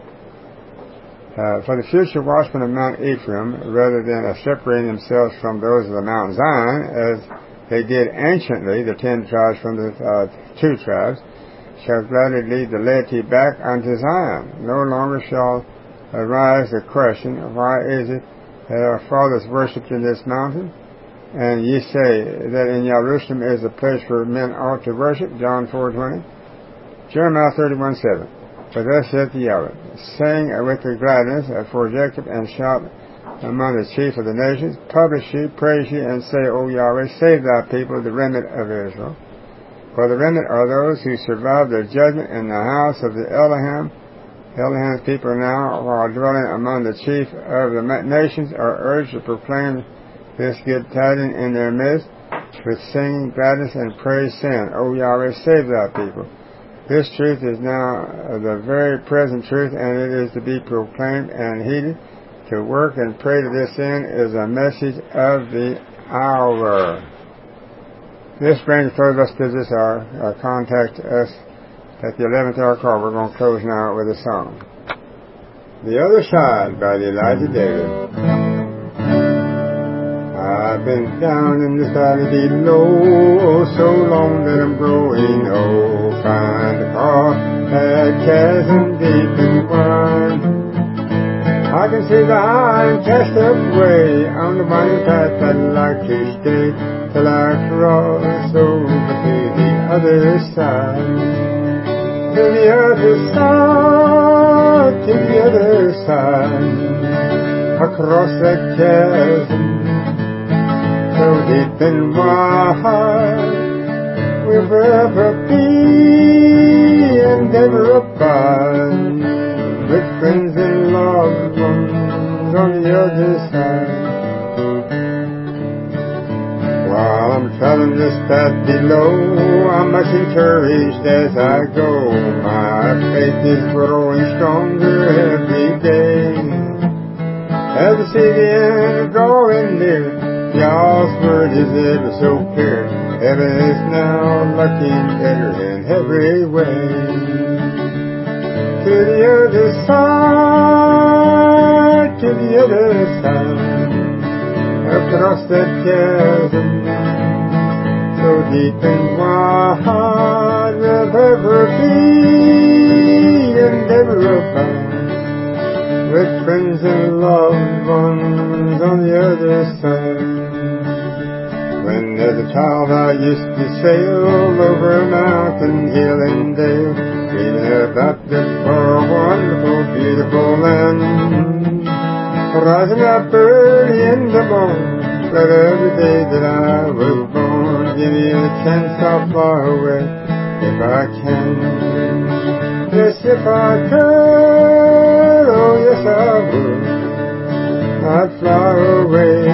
For the future watchmen of Mount Ephraim, rather than separating themselves from those of the Mount Zion, as they did anciently, the 10 tribes from the 2 tribes, shall gladly lead the laity back unto Zion. No longer shall arise the question, Why is it that our fathers worshipped in this mountain? And ye say that in Jerusalem is a place where men ought to worship. John 4:20. Jeremiah 31:7. For thus saith the Yahweh, Sing with the gladness for Jacob, and shout among the chief of the nations. Publish ye, praise ye, and say, O Yahweh, save thy people, the remnant of Israel. For the remnant are those who survive the judgment in the house of the Elohim. Elohim's people now, while dwelling among the chief of the nations, are urged to proclaim this good tidings in their midst, with singing, gladness, and praise, saying, O Yahweh, save thy people. This truth is now the very present truth, and it is to be proclaimed and heeded. To work and pray to this end is a message of the hour. This brings us to this hour. Contact us at the 11th hour call. We're going to close now with a song. The Other Side by the Elijah David. I've been down in this valley below, so long that I'm growing old. Find a path that chasm deep and wide. I can see the iron cast up way on the winding path I'd like to stay till I cross over to the other side. To the other side, to the other side, across that chasm so deep and wide, we'll forever be and never abide, with friends and loved ones on the other side. While I'm traveling this path below, I'm much encouraged as I go. My faith is growing stronger every day, as I see the end drawing near. Y'all's word is ever so clear. Heaven is now looking better in every way. To the other side, to the other side, across that chasm, so deep and wide, we'll ever be and never abide, with friends and loved ones on the other side. When as a child I used to sail over mountain, hill and dale, dreaming about this far, wonderful, beautiful land. Rising up early in the morning, glad every day that I was born. Give me a chance, I'll fly away if I can. Yes, if I could, oh yes I would. I'd fly away